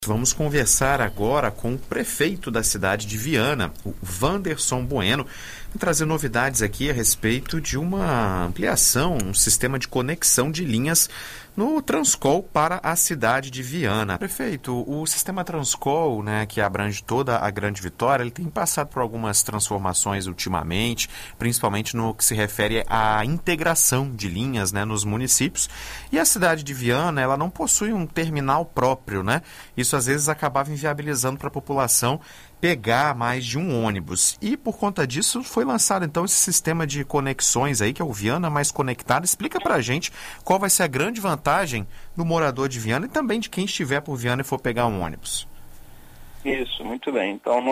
Vamos conversar agora com o prefeito da cidade de Viana, o Wanderson Bueno, e trazer novidades aqui a respeito de uma ampliação, um sistema de conexão de linhas no Transcol para a cidade de Viana. Prefeito, o sistema Transcol, né, que abrange toda a Grande Vitória, ele tem passado por algumas transformações ultimamente, principalmente no que se refere à integração de linhas, né, nos municípios. E a cidade de Viana, ela não possui um terminal próprio, né? Isso às vezes acabava inviabilizando para a população pegar mais de um ônibus. E por conta disso foi lançado então esse sistema de conexões aí, que é o Viana Mais Conectado. Explica para a gente qual vai ser a grande vantagem do morador de Viana e também de quem estiver por Viana e for pegar um ônibus. Isso, muito bem. Então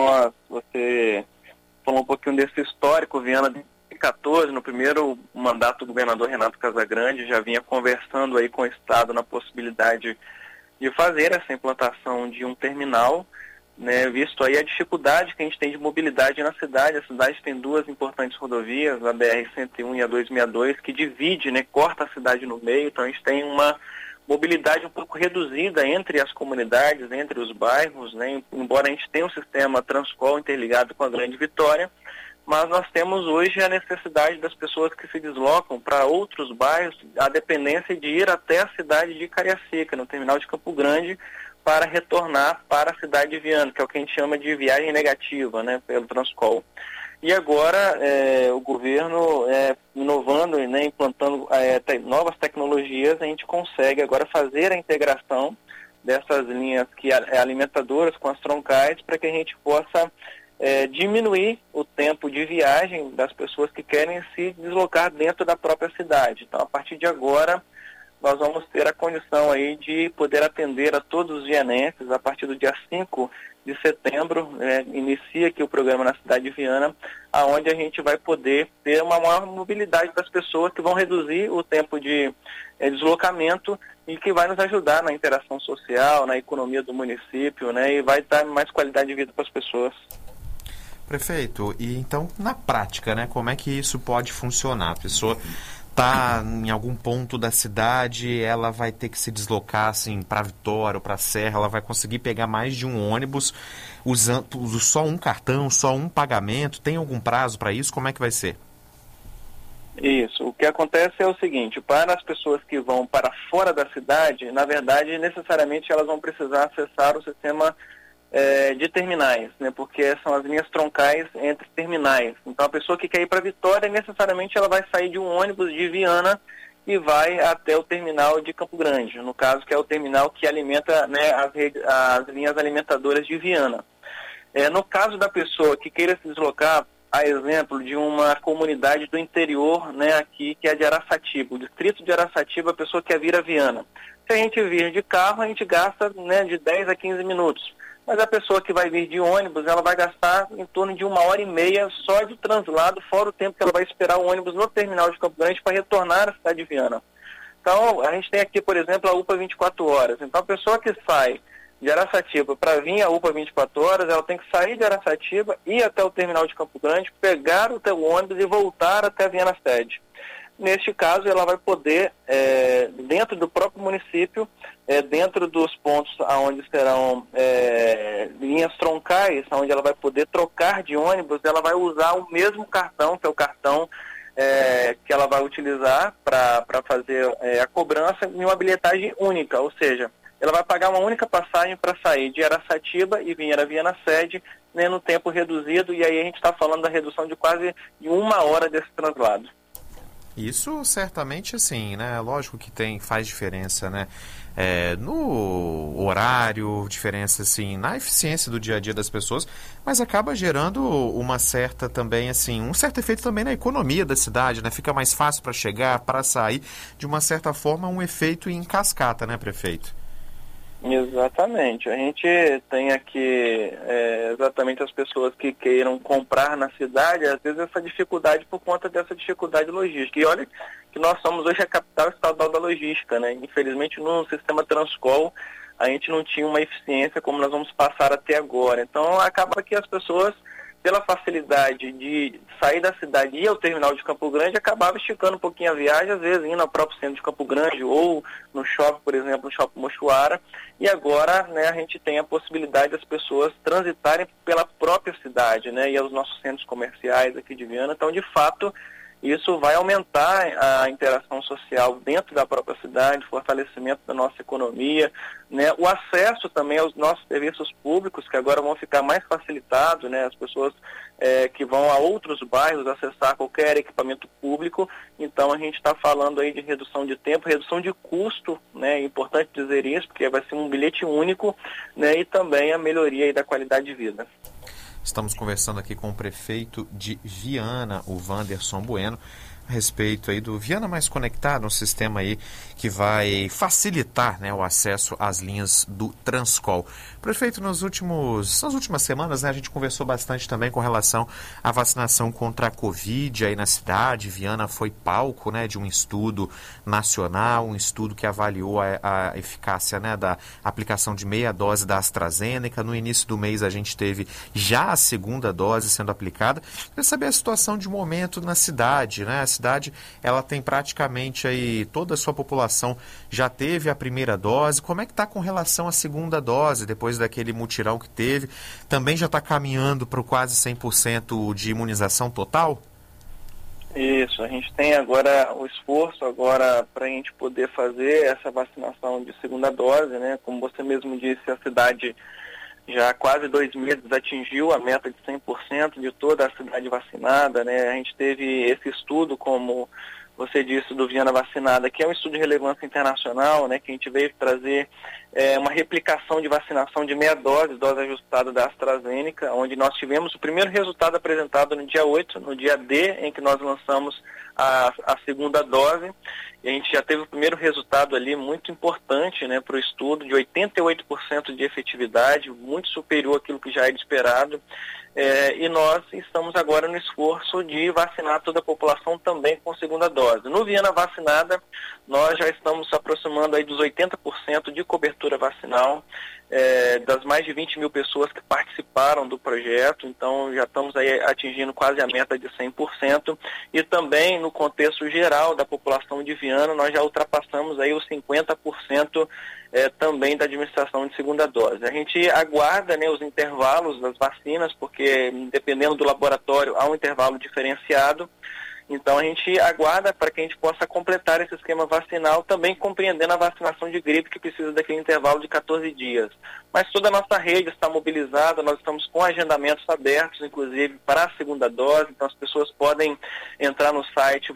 você falou um pouquinho desse histórico. Viana de 2014, no primeiro mandato do governador Renato Casagrande, já vinha conversando aí com o Estado na possibilidade de fazer essa implantação de um terminal, né, visto aí a dificuldade que a gente tem de mobilidade na cidade. A cidade tem duas importantes rodovias, a BR-101 e a 262, que divide, né, corta a cidade no meio. Então a gente tem uma mobilidade um pouco reduzida entre as comunidades, entre os bairros, né, embora a gente tenha um sistema Transcol interligado com a Grande Vitória, mas nós temos hoje a necessidade das pessoas que se deslocam para outros bairros, a dependência de ir até a cidade de Cariacica, no terminal de Campo Grande, para retornar para a cidade de Viana, que é o que a gente chama de viagem negativa, né, pelo Transcol. E agora o governo, inovando, né, implantando novas tecnologias, a gente consegue agora fazer a integração dessas linhas que alimentadoras com as troncais, para que a gente possa diminuir o tempo de viagem das pessoas que querem se deslocar dentro da própria cidade. Então, a partir de agora, nós vamos ter a condição aí de poder atender a todos os vianenses. A partir do dia 5 de setembro, inicia aqui o programa na cidade de Viana, aonde a gente vai poder ter uma maior mobilidade das pessoas, que vão reduzir o tempo de deslocamento e que vai nos ajudar na interação social, na economia do município, né, e vai dar mais qualidade de vida para as pessoas. Prefeito, e então, na prática, né, como é que isso pode funcionar? A pessoa está em algum ponto da cidade, ela vai ter que se deslocar assim, para Vitória ou para Serra, ela vai conseguir pegar mais de um ônibus usando só um cartão, só um pagamento? Tem algum prazo para isso? Como é que vai ser? Isso. O que acontece é o seguinte: para as pessoas que vão para fora da cidade, na verdade, necessariamente elas vão precisar acessar o sistema de terminais, né, porque são as linhas troncais entre terminais. Então, a pessoa que quer ir para Vitória, necessariamente ela vai sair de um ônibus de Viana e vai até o terminal de Campo Grande, no caso, que é o terminal que alimenta, né, as linhas alimentadoras de Viana. No caso da pessoa que queira se deslocar, a exemplo de uma comunidade do interior, né, aqui, que é de Araçatiba, o distrito de Araçatiba, a pessoa quer vir a Viana. Se a gente vir de carro, a gente gasta, né, de 10 a 15 minutos. Mas a pessoa que vai vir de ônibus, ela vai gastar em torno de 1h30 só de translado, fora o tempo que ela vai esperar o ônibus no terminal de Campo Grande para retornar à cidade de Viana. Então, a gente tem aqui, por exemplo, a UPA 24 horas. Então, a pessoa que sai de Araçatiba para vir à UPA 24 horas, ela tem que sair de Araçatiba, ir até o terminal de Campo Grande, pegar o teu ônibus e voltar até a Viana sede. Neste caso, ela vai poder, dentro do próprio município, dentro dos pontos onde serão linhas troncais, onde ela vai poder trocar de ônibus, ela vai usar o mesmo cartão, que é o cartão que ela vai utilizar para fazer a cobrança, em uma bilhetagem única, ou seja, ela vai pagar uma única passagem para sair de Araçatiba e vir a Viana sede, né, no tempo reduzido, e aí a gente está falando da redução de quase 1 hora desse translado. Isso certamente, assim, né? Lógico que faz diferença, né? No horário, diferença, assim, na eficiência do dia a dia das pessoas, mas acaba gerando uma certa também, assim, um certo efeito também na economia da cidade, né? Fica mais fácil para chegar, para sair, de uma certa forma, um efeito em cascata, né, prefeito? Exatamente. A gente tem aqui exatamente as pessoas que queiram comprar na cidade, às vezes essa dificuldade por conta dessa dificuldade logística. E olha que nós somos hoje a capital estadual da logística, né? Infelizmente no sistema Transcol a gente não tinha uma eficiência como nós vamos passar até agora. Então acaba que as pessoas pela facilidade de sair da cidade e ir ao terminal de Campo Grande, acabava esticando um pouquinho a viagem, às vezes indo ao próprio centro de Campo Grande ou no shopping, por exemplo, no shopping Mochuara. E agora, né, a gente tem a possibilidade das pessoas transitarem pela própria cidade, né, e aos nossos centros comerciais aqui de Viana. Então, de fato, isso vai aumentar a interação social dentro da própria cidade, fortalecimento da nossa economia, né? O acesso também aos nossos serviços públicos, que agora vão ficar mais facilitados, né? As pessoas que vão a outros bairros acessar qualquer equipamento público. Então, a gente está falando aí de redução de tempo, redução de custo, né? É importante dizer isso, porque vai ser um bilhete único, né? E também a melhoria aí da qualidade de vida. Estamos conversando aqui com o prefeito de Viana, o Wanderson Bueno, a respeito aí do Viana Mais Conectado, um sistema aí que vai facilitar, né, o acesso às linhas do Transcol. Prefeito, nas últimas semanas, né, a gente conversou bastante também com relação à vacinação contra a Covid aí na cidade. Viana foi palco, né, de um estudo nacional, um estudo que avaliou a eficácia, né, da aplicação de meia dose da AstraZeneca. No início do mês a gente teve já a segunda dose sendo aplicada. Queria saber a situação de momento na cidade, né? A cidade, ela tem praticamente aí toda a sua população já teve a primeira dose. Como é que está com relação à segunda dose, depois daquele mutirão que teve? Também já está caminhando para o quase 100% de imunização total? Isso, a gente tem agora o esforço agora para a gente poder fazer essa vacinação de segunda dose, né? Como você mesmo disse, a cidade já há quase 2 meses atingiu a meta de 100% de toda a cidade vacinada, né? A gente teve esse estudo, como você disse, do Viana Vacinada, que é um estudo de relevância internacional, né? Que a gente veio trazer uma replicação de vacinação de meia dose ajustada da AstraZeneca, onde nós tivemos o primeiro resultado apresentado no dia 8, no dia D, em que nós lançamos a segunda dose. E a gente já teve o primeiro resultado ali muito importante, né, para o estudo, de 88% de efetividade, muito superior àquilo que já era esperado. E nós estamos agora no esforço de vacinar toda a população também com segunda dose. No Viana Vacinada, nós já estamos aproximando aí dos 80% de cobertura vacinal, das mais de 20 mil pessoas que participaram do projeto. Então já estamos aí atingindo quase a meta de 100%, e também no contexto geral da população de Viana, nós já ultrapassamos aí os 50% também da administração de segunda dose. A gente aguarda, né, os intervalos das vacinas, porque dependendo do laboratório há um intervalo diferenciado. Então a gente aguarda para que a gente possa completar esse esquema vacinal, também compreendendo a vacinação de gripe, que precisa daquele intervalo de 14 dias. Mas toda a nossa rede está mobilizada, nós estamos com agendamentos abertos, inclusive para a segunda dose. Então as pessoas podem entrar no site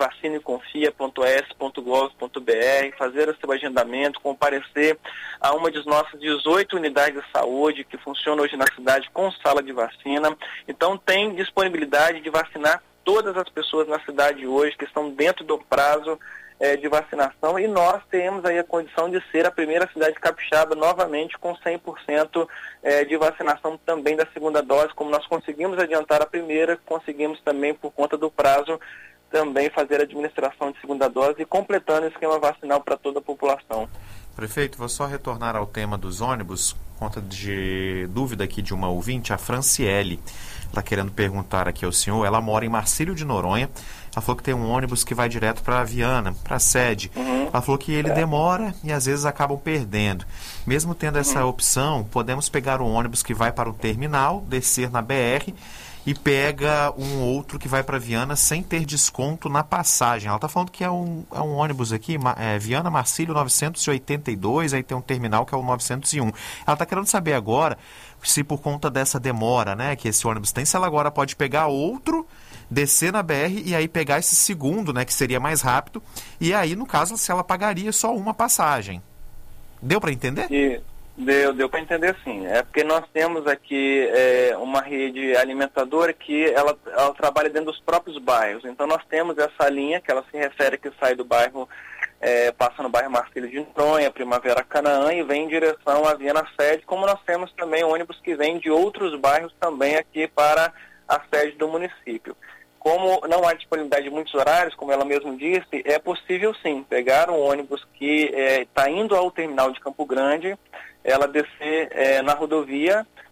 vacineconfia.os.gov.br, fazer o seu agendamento, comparecer a uma de nossas 18 unidades de saúde que funcionam hoje na cidade com sala de vacina. Então tem disponibilidade de vacinar todas as pessoas na cidade hoje que estão dentro do prazo de vacinação, e nós temos aí a condição de ser a primeira cidade capixaba novamente com 100% de vacinação também da segunda dose. Como nós conseguimos adiantar a primeira, conseguimos também, por conta do prazo, também fazer a administração de segunda dose e completando o esquema vacinal para toda a população. Prefeito, vou só retornar ao tema dos ônibus, por conta de dúvida aqui de uma ouvinte, a Franciele. Está querendo perguntar aqui ao senhor. Ela mora em Marcílio de Noronha. Ela falou que tem um ônibus que vai direto para Viana, para a sede. Ela falou que ele demora e às vezes acabam perdendo. Mesmo tendo essa opção, podemos pegar um ônibus que vai para o terminal, descer na BR e pega um outro que vai para Viana sem ter desconto na passagem. Ela está falando que é um ônibus aqui, Viana Marcílio 982, aí tem um terminal que é o 901. Ela está querendo saber agora se por conta dessa demora, né, que esse ônibus tem, se ela agora pode pegar outro, descer na BR e aí pegar esse segundo, né, que seria mais rápido, e aí, no caso, se ela pagaria só uma passagem. Deu para entender? Deu para entender, sim. É porque nós temos aqui uma rede alimentadora que ela trabalha dentro dos próprios bairros. Então nós temos essa linha que ela se refere, que sai do bairro, passa no bairro Marcílio de Noronha, Primavera Canaã, e vem em direção à Viana Sede, como nós temos também ônibus que vêm de outros bairros também aqui para a sede do município. Como não há disponibilidade de muitos horários, como ela mesmo disse, é possível sim pegar um ônibus que está indo ao terminal de Campo Grande, ela descer na rodovia,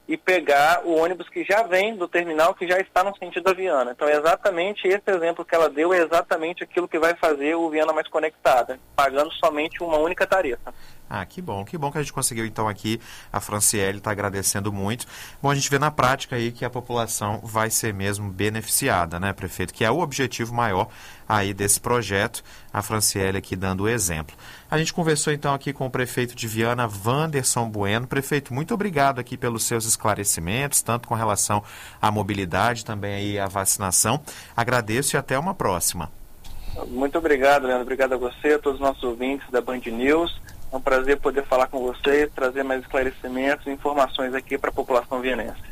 e pegar o ônibus que já vem do terminal, que já está no sentido da Viana. Então, exatamente esse exemplo que ela deu é exatamente aquilo que vai fazer o Viana mais conectada, pagando somente uma única tarifa. Ah, que bom que a gente conseguiu então aqui, a Franciele está agradecendo muito. Bom, a gente vê na prática aí que a população vai ser mesmo beneficiada, né, prefeito? Que é o objetivo maior aí desse projeto, a Franciele aqui dando o exemplo. A gente conversou então aqui com o prefeito de Viana, Wanderson Bueno. Prefeito, muito obrigado aqui pelos seus esclarecimentos, tanto com relação à mobilidade, também aí à vacinação. Agradeço e até uma próxima. Muito obrigado, Leandro. Obrigado a você, a todos os nossos ouvintes da Band News. É um prazer poder falar com vocês, trazer mais esclarecimentos e informações aqui para a população vienense.